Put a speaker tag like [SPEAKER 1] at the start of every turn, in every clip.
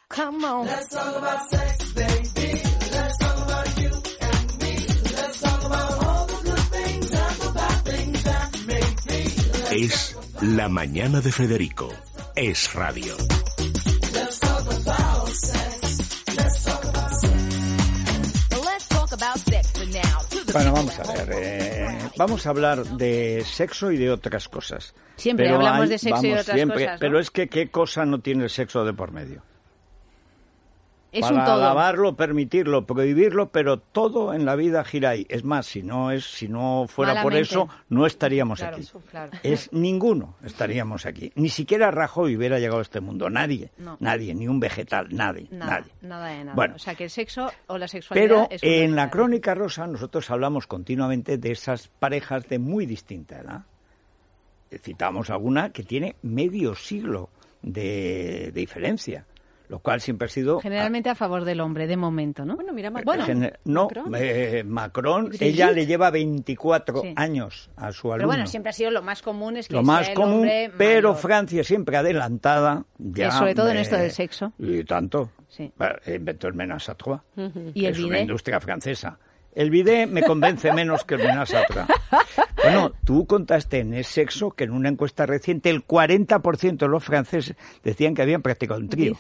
[SPEAKER 1] Come on.
[SPEAKER 2] Let's talk about sex, baby. Let's talk about you and me. Let's talk about all the good things and the bad things that make me.
[SPEAKER 3] Es La Mañana de Federico. Es radio.
[SPEAKER 2] Let's talk about sex. Let's talk about sex.
[SPEAKER 1] Let's talk about sex for now.
[SPEAKER 4] Bueno, vamos a ver. Vamos a hablar de sexo y de otras cosas.
[SPEAKER 1] Siempre
[SPEAKER 4] Pero
[SPEAKER 1] hablamos de sexo y otras
[SPEAKER 4] siempre,
[SPEAKER 1] cosas, ¿no?
[SPEAKER 4] Pero es que ¿qué cosa no tiene el sexo de por medio?
[SPEAKER 1] Es
[SPEAKER 4] Para
[SPEAKER 1] un todo.
[SPEAKER 4] alabarlo, permitirlo, prohibirlo, pero todo en la vida gira ahí. Es más, si no fuera por
[SPEAKER 1] Malamente.
[SPEAKER 4] eso, no estaríamos
[SPEAKER 1] Claro,
[SPEAKER 4] aquí.
[SPEAKER 1] claro.
[SPEAKER 4] Es ninguno estaríamos aquí. Ni siquiera Rajoy hubiera llegado a este mundo. Nadie,
[SPEAKER 1] No.
[SPEAKER 4] nadie, ni un vegetal, nadie.
[SPEAKER 1] Nada de nada.
[SPEAKER 4] Bueno,
[SPEAKER 1] O sea, que el sexo o la sexualidad
[SPEAKER 4] pero
[SPEAKER 1] es
[SPEAKER 4] en la
[SPEAKER 1] fundamental.
[SPEAKER 4] Crónica Rosa nosotros hablamos continuamente de esas parejas de muy distinta edad. Citamos alguna que tiene medio siglo de diferencia, lo cual siempre ha sido...
[SPEAKER 1] Generalmente a favor del hombre, de momento, ¿no?
[SPEAKER 5] Bueno, mira,
[SPEAKER 4] No, Macron, ella le lleva 24
[SPEAKER 1] Sí.
[SPEAKER 4] años a su alumno.
[SPEAKER 1] Pero bueno, siempre ha sido lo más común es que
[SPEAKER 4] Lo
[SPEAKER 1] sea
[SPEAKER 4] más
[SPEAKER 1] el
[SPEAKER 4] común,
[SPEAKER 1] hombre
[SPEAKER 4] pero
[SPEAKER 1] mayor.
[SPEAKER 4] Francia siempre adelantada. Ya,
[SPEAKER 1] Sobre todo en esto del sexo.
[SPEAKER 4] Y tanto.
[SPEAKER 1] Sí.
[SPEAKER 4] Bueno, inventó el ménage à trois,
[SPEAKER 1] ¿Y
[SPEAKER 4] que
[SPEAKER 1] el
[SPEAKER 4] es una
[SPEAKER 1] bidet?
[SPEAKER 4] industria francesa. El bidet me convence menos que el ménage à trois. Bueno, tú contaste en El Sexo que en una encuesta reciente el 40% de los franceses decían que habían practicado un trío.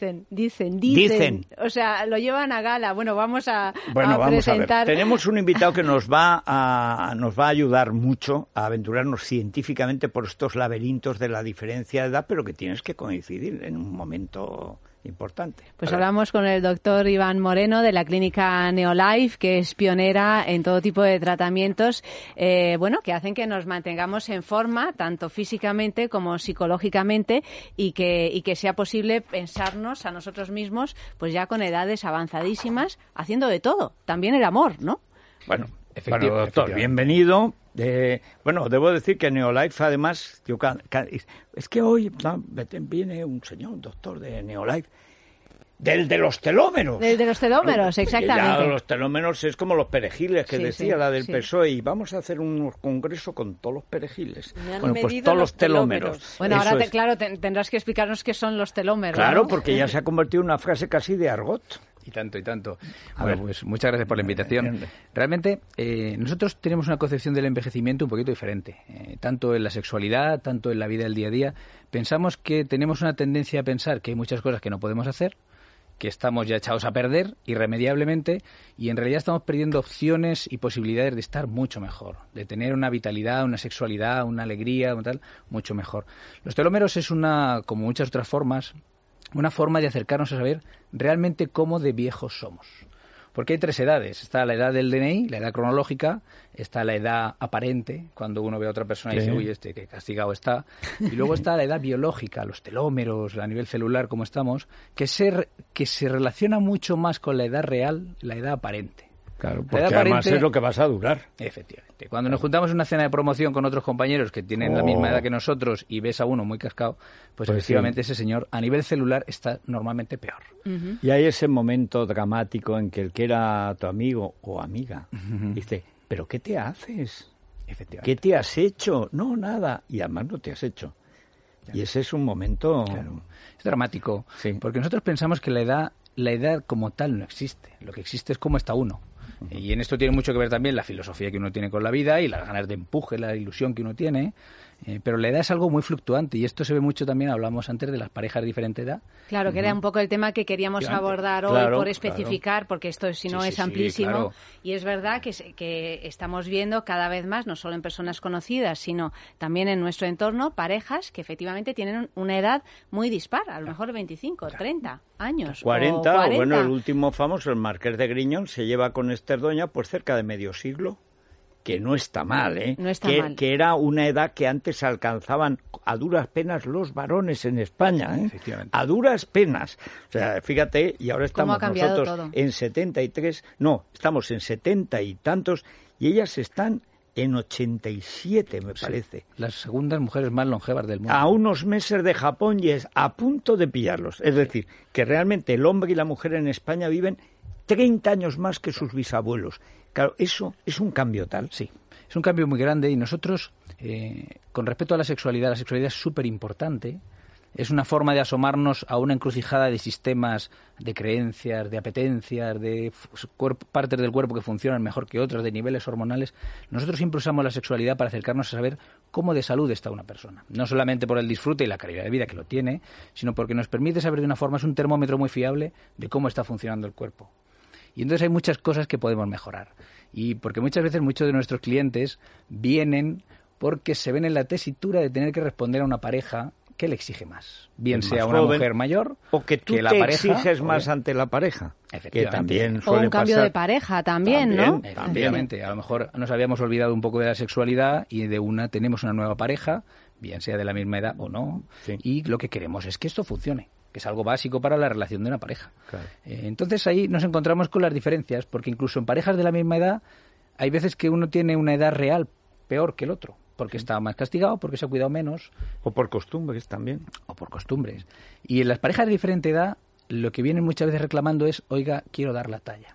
[SPEAKER 1] Dicen. O sea, lo llevan a gala. Bueno, vamos a
[SPEAKER 4] Bueno, vamos
[SPEAKER 1] presentar...
[SPEAKER 4] a ver. Tenemos un invitado que nos va a ayudar mucho a aventurarnos científicamente por estos laberintos de la diferencia de edad, pero que tienes que coincidir en un momento importante.
[SPEAKER 1] Pues
[SPEAKER 4] A ver.
[SPEAKER 1] hablamos con el doctor Iván Moreno de la clínica Neolife, que es pionera en todo tipo de tratamientos, que hacen que nos mantengamos en forma, tanto físicamente como psicológicamente, y que sea posible pensarnos a nosotros mismos, pues ya con edades avanzadísimas, haciendo de todo, también el amor, ¿no?
[SPEAKER 4] Bueno, doctor, bienvenido. Debo decir que Neolife, además, es que hoy viene un señor, un doctor de Neolife, del de los telómeros.
[SPEAKER 1] De los telómeros, exactamente.
[SPEAKER 4] Ya los telómeros es como los perejiles que
[SPEAKER 1] Sí,
[SPEAKER 4] decía
[SPEAKER 1] sí,
[SPEAKER 4] la del
[SPEAKER 1] sí.
[SPEAKER 4] PSOE, y vamos a hacer un congreso con todos los perejiles.
[SPEAKER 5] Me han
[SPEAKER 4] Bueno, pues
[SPEAKER 5] medido
[SPEAKER 4] todos
[SPEAKER 5] los
[SPEAKER 4] los telómeros.
[SPEAKER 1] Bueno,
[SPEAKER 4] Eso
[SPEAKER 1] ahora,
[SPEAKER 4] es.
[SPEAKER 1] tendrás que explicarnos qué son los telómeros.
[SPEAKER 4] Claro,
[SPEAKER 1] ¿no?
[SPEAKER 4] porque ya se ha convertido en una frase casi de argot.
[SPEAKER 6] Y tanto, y tanto.
[SPEAKER 4] A
[SPEAKER 6] Bueno,
[SPEAKER 4] ver.
[SPEAKER 6] pues muchas gracias por la invitación. Realmente, nosotros tenemos una concepción del envejecimiento un poquito diferente. Tanto en la sexualidad, tanto en la vida del día a día. Pensamos que tenemos una tendencia a pensar que hay muchas cosas que no podemos hacer, que estamos ya echados a perder irremediablemente, y en realidad estamos perdiendo opciones y posibilidades de estar mucho mejor, de tener una vitalidad, una sexualidad, una alegría, mucho mejor. Los telómeros es como muchas otras formas, una forma de acercarnos a saber realmente cómo de viejos somos. Porque hay tres edades. Está la edad del DNI, la edad cronológica, está la edad aparente, cuando uno ve a otra persona y dice, uy, qué castigado está. Y luego está la edad biológica, los telómeros, a nivel celular, cómo estamos, que se relaciona mucho más con la edad real, la edad aparente.
[SPEAKER 4] Claro,
[SPEAKER 6] La
[SPEAKER 4] porque
[SPEAKER 6] edad
[SPEAKER 4] además
[SPEAKER 6] aparente-
[SPEAKER 4] es lo que vas a durar.
[SPEAKER 6] Efectivamente. Cuando nos juntamos en una cena de promoción con otros compañeros que tienen la misma edad que nosotros y ves a uno muy cascado, pues efectivamente ese señor a nivel celular está normalmente peor.
[SPEAKER 4] Y hay ese momento dramático en que el que era tu amigo o amiga dice, ¿pero qué te haces?
[SPEAKER 6] Efectivamente.
[SPEAKER 4] ¿Qué te has hecho? No, nada. Y además no te has hecho. Y ese es un momento...
[SPEAKER 6] Claro. Es dramático,
[SPEAKER 4] Sí.
[SPEAKER 6] porque nosotros pensamos que la edad como tal no existe. Lo que existe es cómo está uno. Y en esto tiene mucho que ver también la filosofía que uno tiene con la vida y las ganas de empuje, la ilusión que uno tiene. Pero la edad es algo muy fluctuante, y esto se ve mucho también, hablamos antes de las parejas de diferente edad.
[SPEAKER 1] Claro, que era un poco el tema que queríamos abordar hoy,
[SPEAKER 4] Claro,
[SPEAKER 1] por especificar, porque esto si no
[SPEAKER 6] Sí,
[SPEAKER 1] es
[SPEAKER 6] sí,
[SPEAKER 1] amplísimo.
[SPEAKER 6] claro.
[SPEAKER 1] Y es verdad que estamos viendo cada vez más, no solo en personas conocidas, sino también en nuestro entorno, parejas que efectivamente tienen una edad muy dispar, a lo mejor 25, 30 años.
[SPEAKER 4] 40,
[SPEAKER 1] o 40.
[SPEAKER 4] bueno, el último famoso, el Marqués de Griñón, se lleva con Esther Doña pues cerca de medio siglo, que no está mal, ¿eh?
[SPEAKER 1] No está mal.
[SPEAKER 4] Que era una edad que antes alcanzaban a duras penas los varones en España, ¿eh?
[SPEAKER 6] Efectivamente.
[SPEAKER 4] A duras penas. O sea, fíjate, y ahora
[SPEAKER 1] ¿Cómo ha
[SPEAKER 4] estamos
[SPEAKER 1] cambiado
[SPEAKER 4] nosotros
[SPEAKER 1] todo?
[SPEAKER 4] en 73, no, estamos en 70 y tantos, y ellas están en 87, me parece.
[SPEAKER 6] Las segundas mujeres más longevas del mundo.
[SPEAKER 4] A unos meses de Japón y es a punto de pillarlos. Es decir, que realmente el hombre y la mujer en España viven 30 años más que sus bisabuelos. Claro, eso es un cambio tal.
[SPEAKER 6] Sí, es un cambio muy grande, y nosotros, con respecto a la sexualidad es súper importante, es una forma de asomarnos a una encrucijada de sistemas, de creencias, de apetencias, de partes del cuerpo que funcionan mejor que otras, de niveles hormonales. Nosotros siempre usamos la sexualidad para acercarnos a saber cómo de salud está una persona. No solamente por el disfrute y la calidad de vida que lo tiene, sino porque nos permite saber de una forma, es un termómetro muy fiable de cómo está funcionando el cuerpo. Y entonces hay muchas cosas que podemos mejorar. Y porque muchas veces muchos de nuestros clientes vienen porque se ven en la tesitura de tener que responder a una pareja que le exige más. Bien sea una mujer mayor
[SPEAKER 4] o que tú
[SPEAKER 6] la
[SPEAKER 4] te
[SPEAKER 6] pareja,
[SPEAKER 4] exiges más ante la pareja.
[SPEAKER 6] Que
[SPEAKER 4] también
[SPEAKER 1] o un cambio de pareja también, ¿no?
[SPEAKER 6] Efectivamente. A lo mejor nos habíamos olvidado un poco de la sexualidad y de tenemos una nueva pareja, bien sea de la misma edad o no, y lo que queremos es que esto funcione, que es algo básico para la relación de una pareja.
[SPEAKER 4] Claro.
[SPEAKER 6] Entonces ahí nos encontramos con las diferencias, porque incluso en parejas de la misma edad hay veces que uno tiene una edad real peor que el otro, porque está más castigado, porque se ha cuidado menos.
[SPEAKER 4] O por costumbres también.
[SPEAKER 6] O por costumbres. Y en las parejas de diferente edad, lo que vienen muchas veces reclamando es, oiga, quiero dar la talla.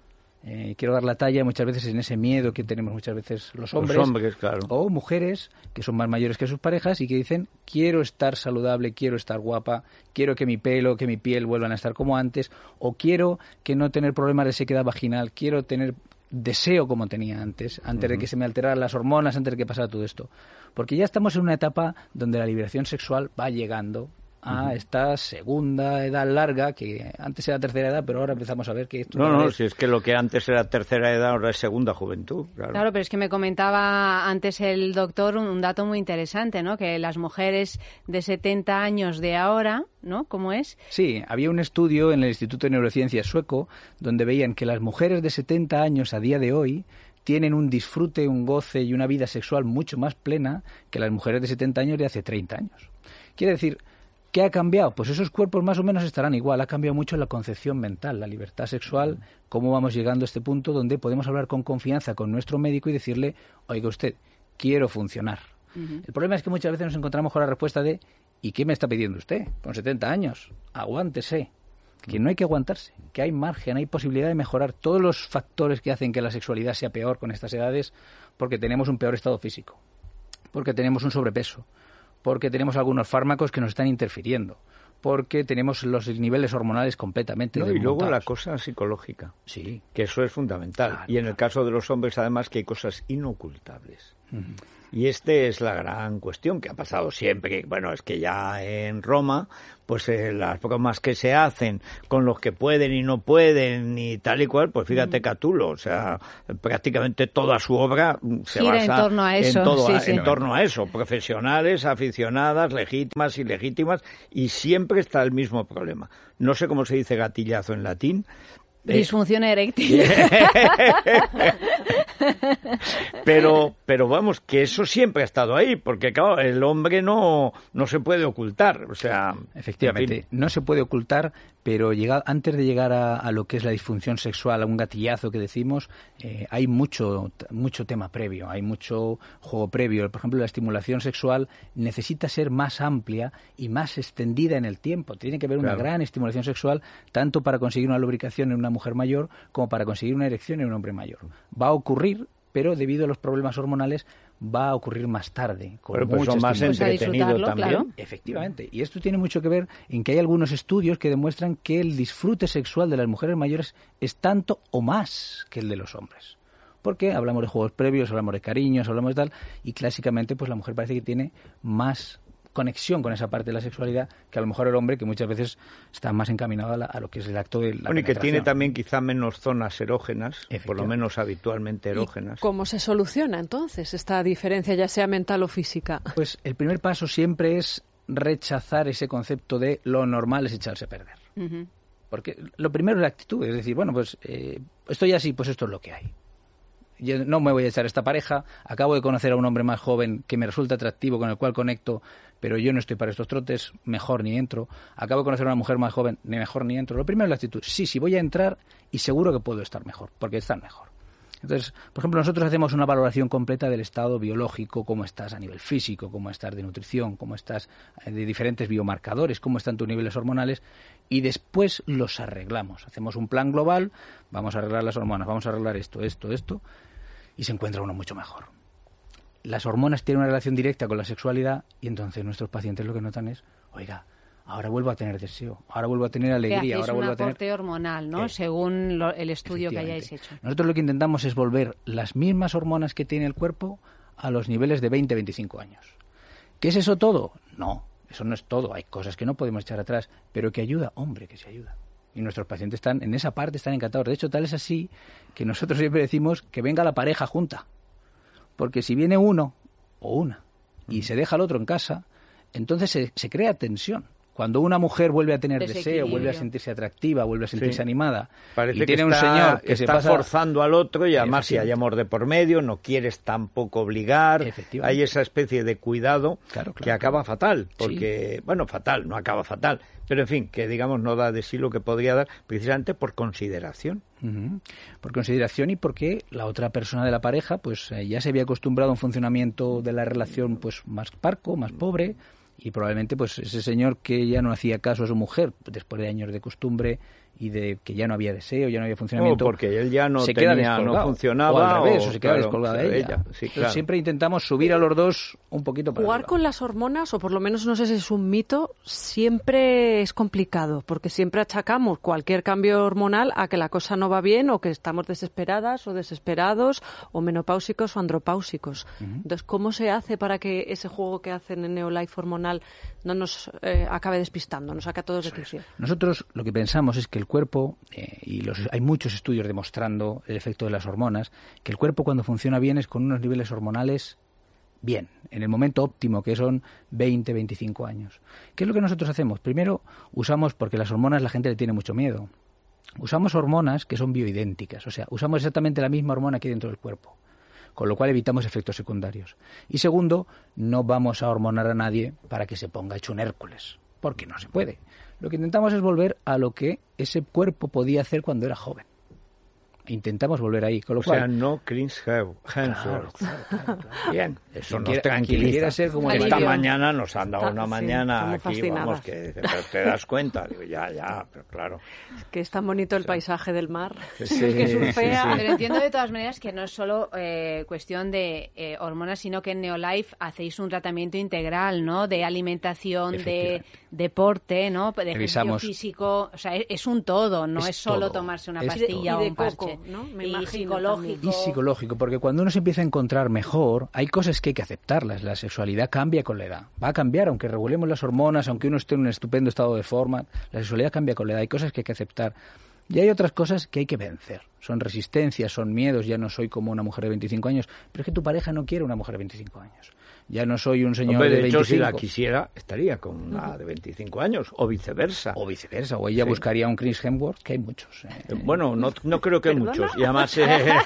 [SPEAKER 6] Quiero dar la talla muchas veces en ese miedo que tenemos muchas veces los hombres,
[SPEAKER 4] claro.
[SPEAKER 6] O mujeres que son más mayores que sus parejas y que dicen, quiero estar saludable, quiero estar guapa, quiero que mi pelo, que mi piel vuelvan a estar como antes, o quiero que no tener problemas de sequedad vaginal, quiero tener deseo como tenía antes de que se me alteraran las hormonas, antes de que pasara todo esto. Porque ya estamos en una etapa donde la liberación sexual va llegando a esta segunda edad larga, que antes era tercera edad, pero ahora empezamos a ver que esto...
[SPEAKER 4] Si es que lo que antes era tercera edad, ahora es segunda juventud.
[SPEAKER 1] Claro, pero es que me comentaba antes el doctor un dato muy interesante, ¿no? Que las mujeres de 70 años de ahora, ¿no? ¿Cómo es?
[SPEAKER 6] Sí, había un estudio en el Instituto de Neurociencias sueco donde veían que las mujeres de 70 años a día de hoy tienen un disfrute, un goce y una vida sexual mucho más plena que las mujeres de 70 años de hace 30 años. Quiere decir, ¿qué ha cambiado? Pues esos cuerpos más o menos estarán igual. Ha cambiado mucho la concepción mental, la libertad sexual, cómo vamos llegando a este punto donde podemos hablar con confianza con nuestro médico y decirle, oiga usted, quiero funcionar. El problema es que muchas veces nos encontramos con la respuesta de, ¿y qué me está pidiendo usted? Con 70 años, aguántese. Que no hay que aguantarse, que hay margen, hay posibilidad de mejorar todos los factores que hacen que la sexualidad sea peor con estas edades, porque tenemos un peor estado físico, porque tenemos un sobrepeso, porque tenemos algunos fármacos que nos están interfiriendo, porque tenemos los niveles hormonales completamente
[SPEAKER 4] desmontados. Y luego la
[SPEAKER 6] desmontados.
[SPEAKER 4] cosa psicológica,
[SPEAKER 6] sí,
[SPEAKER 4] que eso es fundamental.
[SPEAKER 6] Claro,
[SPEAKER 4] y en el caso de los hombres, además, que hay cosas inocultables. Y esta es la gran cuestión que ha pasado siempre. Bueno, es que ya en Roma, pues las bromas que se hacen con los que pueden y no pueden y tal y cual, pues fíjate Catulo, o sea, prácticamente toda su obra se
[SPEAKER 1] gira
[SPEAKER 4] basa
[SPEAKER 1] en torno a eso.
[SPEAKER 4] En torno a eso. Profesionales, aficionadas, legítimas, ilegítimas, y siempre está el mismo problema. No sé cómo se dice gatillazo en latín.
[SPEAKER 1] Disfunción eréctil.
[SPEAKER 4] Pero vamos, que eso siempre ha estado ahí, porque claro, el hombre no se puede ocultar, o sea...
[SPEAKER 6] Efectivamente,
[SPEAKER 4] en fin.
[SPEAKER 6] no se puede ocultar, pero antes de llegar a lo que es la disfunción sexual, a un gatillazo que decimos, hay mucho tema previo, hay mucho juego previo. Por ejemplo, la estimulación sexual necesita ser más amplia y más extendida en el tiempo. Tiene que haber una gran estimulación sexual, tanto para conseguir una lubricación en una mujer mayor como para conseguir una erección en un hombre mayor. Va a ocurrir, pero debido a los problemas hormonales va a ocurrir más tarde, con mucho
[SPEAKER 4] más entretenido también.
[SPEAKER 1] Claro.
[SPEAKER 6] Efectivamente. Y esto tiene mucho que ver en que hay algunos estudios que demuestran que el disfrute sexual de las mujeres mayores es tanto o más que el de los hombres. Porque hablamos de juegos previos, hablamos de cariños, hablamos de tal, y clásicamente pues la mujer parece que tiene más conexión con esa parte de la sexualidad que a lo mejor el hombre, que muchas veces está más encaminado a lo que es el acto de la
[SPEAKER 4] Bueno, y que
[SPEAKER 6] penetración.
[SPEAKER 4] tiene también quizá menos zonas erógenas, por lo menos habitualmente erógenas.
[SPEAKER 5] ¿Cómo se soluciona entonces esta diferencia, ya sea mental o física?
[SPEAKER 6] Pues el primer paso siempre es rechazar ese concepto de lo normal es echarse a perder. Porque lo primero es la actitud, es decir, bueno, pues estoy así, pues esto es lo que hay. Yo no me voy a echar esta pareja, acabo de conocer a un hombre más joven que me resulta atractivo, con el cual conecto, pero yo no estoy para estos trotes, mejor ni entro. Acabo de conocer a una mujer más joven, ni mejor ni entro. Lo primero es la actitud. Sí, voy a entrar y seguro que puedo estar mejor, porque están mejor. Entonces, por ejemplo, nosotros hacemos una valoración completa del estado biológico, cómo estás a nivel físico, cómo estás de nutrición, cómo estás de diferentes biomarcadores, cómo están tus niveles hormonales, y después los arreglamos. Hacemos un plan global, vamos a arreglar las hormonas, vamos a arreglar esto, y se encuentra uno mucho mejor. Las hormonas tienen una relación directa con la sexualidad y entonces nuestros pacientes lo que notan es oiga, ahora vuelvo a tener deseo, ahora vuelvo a tener alegría, ahora vuelvo a tener...
[SPEAKER 1] un aporte hormonal, ¿no? Según el estudio que hayáis hecho.
[SPEAKER 6] Nosotros lo que intentamos es volver las mismas hormonas que tiene el cuerpo a los niveles de 20-25 años. ¿Qué es eso todo? No, eso no es todo. Hay cosas que no podemos echar atrás, pero que ayuda, hombre, que se ayuda. Y nuestros pacientes están en esa parte, están encantados. De hecho, tal es así que nosotros siempre decimos que venga la pareja junta. Porque si viene uno o una y se deja al otro en casa, entonces se crea tensión. Cuando una mujer vuelve a tener deseo, vuelve a sentirse atractiva, vuelve a sentirse animada,
[SPEAKER 4] parece
[SPEAKER 6] y tiene
[SPEAKER 4] que
[SPEAKER 6] un señor que
[SPEAKER 4] está
[SPEAKER 6] se pasa
[SPEAKER 4] forzando al otro, y además si hay amor de por medio, no quieres tampoco obligar, hay esa especie de cuidado que acaba fatal, porque, bueno, fatal, no acaba fatal, pero en fin, que digamos no da de sí lo que podría dar, precisamente por consideración.
[SPEAKER 6] Por consideración y porque la otra persona de la pareja pues ya se había acostumbrado a un funcionamiento de la relación pues más parco, más pobre, y probablemente pues ese señor que ya no hacía caso a su mujer después de años de costumbre y de que ya no había deseo, ya no había funcionamiento,
[SPEAKER 4] porque él ya no
[SPEAKER 6] se
[SPEAKER 4] tenía,
[SPEAKER 6] queda
[SPEAKER 4] no funcionaba,
[SPEAKER 6] o al revés, o se queda descolgada de ella.
[SPEAKER 4] Sí, claro.
[SPEAKER 6] Siempre intentamos subir a los dos un poquito para
[SPEAKER 5] jugar
[SPEAKER 6] arriba.
[SPEAKER 5] con las hormonas, o por lo menos no sé si es un mito, siempre es complicado, porque siempre achacamos cualquier cambio hormonal a que la cosa no va bien, o que estamos desesperadas o desesperados, o menopáusicos o andropáusicos. Entonces, ¿cómo se hace para que ese juego que hacen en Neolife hormonal no nos acabe despistando, nos saque a todos de quicio?
[SPEAKER 6] Nosotros lo que pensamos es que el cuerpo, hay muchos estudios demostrando el efecto de las hormonas, que el cuerpo cuando funciona bien es con unos niveles hormonales bien, en el momento óptimo, que son 20-25 años. ¿Qué es lo que nosotros hacemos? Primero, usamos, porque las hormonas la gente le tiene mucho miedo, usamos hormonas que son bioidénticas, o sea, usamos exactamente la misma hormona que hay dentro del cuerpo, con lo cual evitamos efectos secundarios. Y segundo, no vamos a hormonar a nadie para que se ponga hecho un Hércules, porque no se puede. Lo que intentamos es volver a lo que ese cuerpo podía hacer cuando era joven. Intentamos volver ahí, con lo cual...
[SPEAKER 4] O sea, no Chris Hemsworth.
[SPEAKER 6] Claro.
[SPEAKER 4] Bien, eso
[SPEAKER 6] Quien
[SPEAKER 4] nos
[SPEAKER 6] quiera
[SPEAKER 4] tranquiliza.
[SPEAKER 6] ser como
[SPEAKER 4] Esta
[SPEAKER 5] alivio.
[SPEAKER 4] mañana nos han dado una mañana
[SPEAKER 5] estamos
[SPEAKER 4] aquí,
[SPEAKER 5] fascinadas.
[SPEAKER 4] vamos, que te das cuenta. Digo, ya, pero claro.
[SPEAKER 5] Que es tan bonito el paisaje del mar,
[SPEAKER 4] Sí,
[SPEAKER 5] que surfea.
[SPEAKER 1] Pero entiendo de todas maneras que no es solo cuestión de hormonas, sino que en Neolife hacéis un tratamiento integral, ¿no? De alimentación, de deporte, ¿no? De ejercicio físico. O sea, es un todo, no es solo
[SPEAKER 6] todo.
[SPEAKER 1] tomarse una
[SPEAKER 6] Es
[SPEAKER 1] pastilla
[SPEAKER 5] todo.
[SPEAKER 1] o un parche.
[SPEAKER 5] ¿No? Me
[SPEAKER 1] Y
[SPEAKER 5] imagino
[SPEAKER 1] psicológico.
[SPEAKER 6] Y psicológico, porque cuando uno se empieza a encontrar mejor, hay cosas que hay que aceptarlas. La sexualidad cambia con la edad. Va a cambiar, aunque regulemos las hormonas, aunque uno esté en un estupendo estado de forma, la sexualidad cambia con la edad. Hay cosas que hay que aceptar. Y hay otras cosas que hay que vencer. Son resistencias, son miedos. Ya no soy como una mujer de 25 años. Pero es que tu pareja no quiere una mujer de 25 años. Ya no soy un señor de 25.
[SPEAKER 4] Hecho, si la quisiera, estaría con una de 25 años, o viceversa.
[SPEAKER 6] O ella buscaría un Chris Hemsworth, que hay muchos.
[SPEAKER 4] Bueno, no creo que muchos. Y además...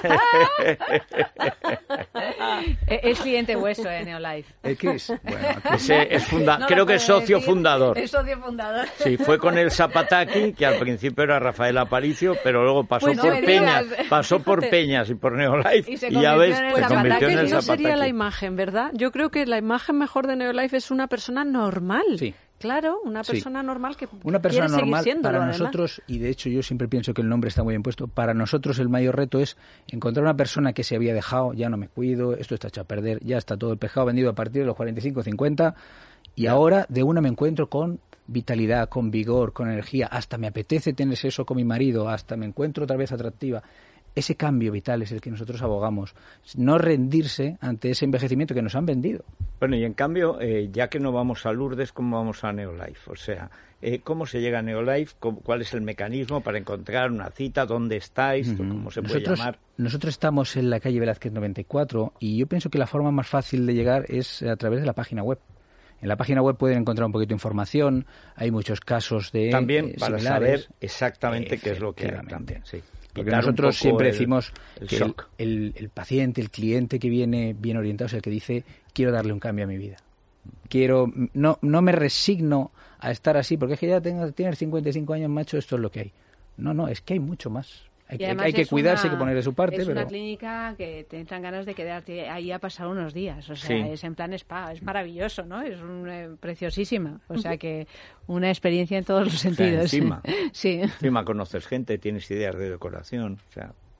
[SPEAKER 1] Es cliente vuestro de Neolife.
[SPEAKER 6] Chris, bueno,
[SPEAKER 4] ese es creo que es socio fundador.
[SPEAKER 1] Es socio fundador.
[SPEAKER 4] Sí, fue con el Zapataki, que al principio era Rafael Aparicio, pero luego pasó
[SPEAKER 1] Pues no
[SPEAKER 4] por
[SPEAKER 1] me
[SPEAKER 4] Peñas,
[SPEAKER 1] digas.
[SPEAKER 4] pasó por Peñas y por Neolife, y ya ves, se convirtió en el
[SPEAKER 5] no sería la
[SPEAKER 4] Zapataki.
[SPEAKER 5] imagen, ¿verdad? Yo creo que la imagen mejor de Neolife es una persona normal.
[SPEAKER 6] Sí.
[SPEAKER 5] Claro, una persona normal que
[SPEAKER 6] una persona
[SPEAKER 5] quiere
[SPEAKER 6] normal
[SPEAKER 5] seguir siéndolo,
[SPEAKER 6] para
[SPEAKER 5] además.
[SPEAKER 6] nosotros, y de hecho yo siempre pienso que el nombre está muy bien puesto, para nosotros el mayor reto es encontrar una persona que se había dejado, ya no me cuido, esto está hecho a perder, ya está todo el pescado vendido a partir de los 45, 50, y ahora de una me encuentro con vitalidad, con vigor, con energía, hasta me apetece tener sexo con mi marido, hasta me encuentro otra vez atractiva. Ese cambio vital es el que nosotros abogamos, no rendirse ante ese envejecimiento que nos han vendido.
[SPEAKER 4] Bueno, y en cambio, ya que no vamos a Lourdes, ¿cómo vamos a Neolife? O sea, ¿cómo se llega a Neolife? ¿Cuál es el mecanismo para encontrar una cita? ¿Dónde estáis? ¿Cómo se puede llamar?
[SPEAKER 6] Nosotros estamos en la calle Velázquez 94 y yo pienso que la forma más fácil de llegar es a través de la página web. En la página web pueden encontrar un poquito de información, hay muchos casos de
[SPEAKER 4] también para
[SPEAKER 6] similares.
[SPEAKER 4] saber exactamente qué es lo que también, sí.
[SPEAKER 6] Porque nosotros siempre decimos
[SPEAKER 4] el
[SPEAKER 6] que
[SPEAKER 4] shock.
[SPEAKER 6] el paciente, el cliente que viene bien orientado es el que dice, quiero darle un cambio a mi vida. No me resigno a estar así, porque es que ya tienes 55 años, macho, esto es lo que hay. No, es que hay mucho más. Hay que cuidarse, hay que poner de su parte.
[SPEAKER 1] Es una clínica que te entran ganas de quedarte ahí a pasar unos días. O sea, es en plan spa, es maravilloso, ¿no? Es preciosísima. O sea, que una experiencia en todos los sentidos.
[SPEAKER 4] O sea,
[SPEAKER 1] sí.
[SPEAKER 4] encima conoces gente, tienes ideas de decoración. O sea,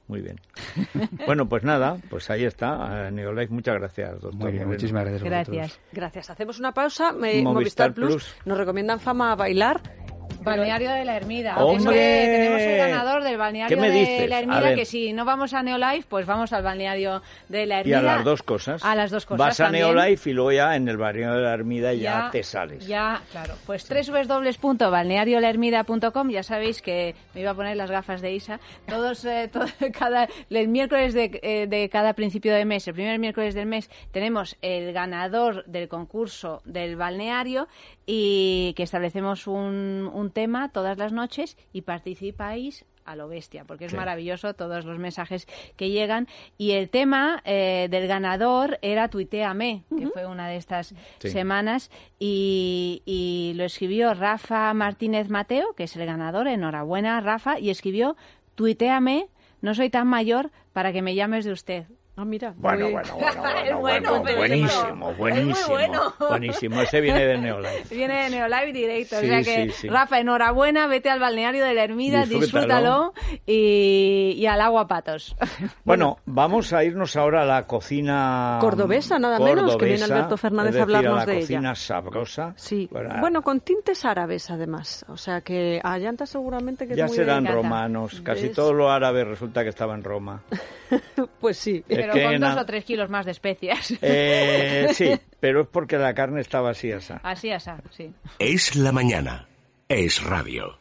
[SPEAKER 4] Muy bien. Bueno, pues nada, pues ahí está. Neolife, muchas gracias, doctor.
[SPEAKER 6] Muy bien, muchísimas gracias.
[SPEAKER 1] Gracias.
[SPEAKER 5] Gracias. Hacemos una pausa.
[SPEAKER 4] Movistar Plus
[SPEAKER 5] nos recomiendan Fama a bailar.
[SPEAKER 1] Balneario de la Ermida.
[SPEAKER 4] ¡Hombre!
[SPEAKER 1] Es que tenemos el ganador del balneario
[SPEAKER 4] ¿Qué me
[SPEAKER 1] de
[SPEAKER 4] dices?
[SPEAKER 1] la
[SPEAKER 4] A
[SPEAKER 1] Ermida,
[SPEAKER 4] ver.
[SPEAKER 1] que si no vamos a Neolife, pues vamos al balneario de la
[SPEAKER 4] Y
[SPEAKER 1] Ermida.
[SPEAKER 4] a las dos cosas.
[SPEAKER 1] A las dos cosas
[SPEAKER 4] Vas a
[SPEAKER 1] también.
[SPEAKER 4] Neolife y luego ya en el barrio de la Ermida ya te sales.
[SPEAKER 1] Ya, claro. Pues www.balneariolahermida.com. Ya sabéis que me iba a poner las gafas de Isa. El miércoles de cada principio de mes, el primer miércoles del mes, tenemos el ganador del concurso del balneario y que establecemos un tema todas las noches y participáis a lo bestia, porque es maravilloso todos los mensajes que llegan. Y el tema del ganador era Tuiteame, que fue una de estas semanas, y lo escribió Rafa Martínez Mateo, que es el ganador. Enhorabuena, Rafa, y escribió: Tuiteame, no soy tan mayor para que me llames de usted.
[SPEAKER 5] Ah, mira.
[SPEAKER 4] Bueno, buenísimo. Buenísimo, ese viene de Neolife.
[SPEAKER 1] Viene de Neolife directo.
[SPEAKER 4] Sí,
[SPEAKER 1] O sea que,
[SPEAKER 4] sí.
[SPEAKER 1] Rafa, enhorabuena, vete al balneario de la Ermida,
[SPEAKER 4] Disfrútalo.
[SPEAKER 1] y al agua patos.
[SPEAKER 4] Bueno, vamos a irnos ahora a la cocina
[SPEAKER 5] Cordobesa, nada menos, que viene Alberto Fernández a hablarnos de
[SPEAKER 4] la
[SPEAKER 5] ella.
[SPEAKER 4] cocina sabrosa.
[SPEAKER 5] Sí, bueno, con tintes árabes además. O sea que a Llanta seguramente que
[SPEAKER 4] ya
[SPEAKER 5] es muy
[SPEAKER 4] serán
[SPEAKER 5] de...
[SPEAKER 4] romanos. Casi
[SPEAKER 5] ¿Ves?
[SPEAKER 4] todo lo árabe resulta que estaba en Roma.
[SPEAKER 5] Pues sí.
[SPEAKER 1] Pero
[SPEAKER 4] que
[SPEAKER 1] con 2 o 3 kilos más de especias.
[SPEAKER 4] Sí, pero es porque la carne estaba así, así.
[SPEAKER 1] Así, sí.
[SPEAKER 3] Es la mañana. Es radio.